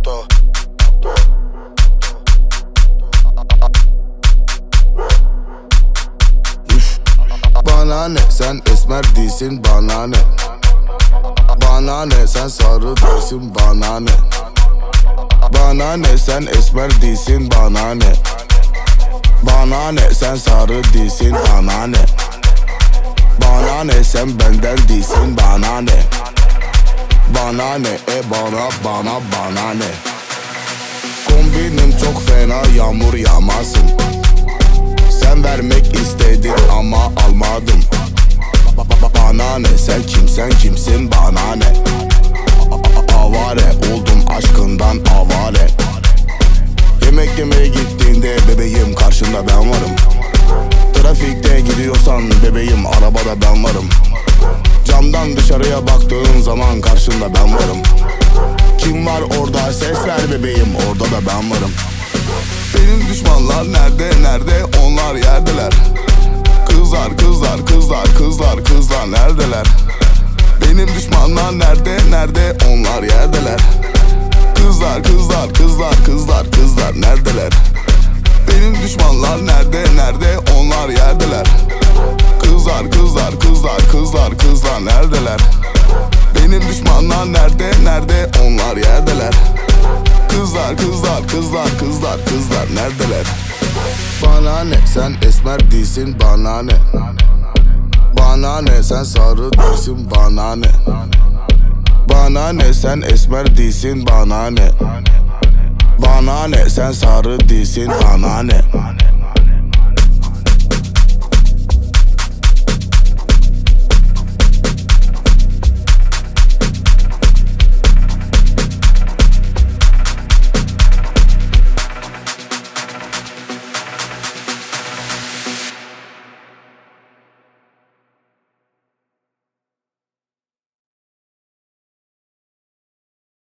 Bana ne, sen esmer değilsin bana ne. Bana ne, sen sarı değilsin bana ne. Bana ne, sen esmer değilsin bana ne. Bana ne, sen sarı değilsin bana ne. Bana ne, sen benden değilsin bana ne. Bana ne, bana ne. Kombinim çok fena, yağmur yağmasın. Sen vermek istedin ama almadım. Bana ne, sen kimsin bana ne. Avare oldum aşkından avare. Yemek yemeye gittiğinde bebeğim karşında ben varım. Trafikte gidiyorsan bebeğim arabada ben varım. Camdan dışarıya baktığın zaman karşında ben varım. Kim var orada, ses ver bebeğim, orada da ben varım. Benim düşmanlar nerede onlar yerdeler. Kızlar neredeler. Benim düşmanlar nerede onlar yerdeler. Kızlar neredeler. Benim düşmanlar nerede onlar yerdeler. Kızlar neredeler. Benim düşmanlar nerede onlar yerdeler. Kızlar neredeler. Bana ne, sen esmer değilsin bana ne. Bana ne, sen sarı değilsin bana ne. Bana ne, sen esmer değilsin bana ne. Bana ne, sen sarı değilsin bana ne.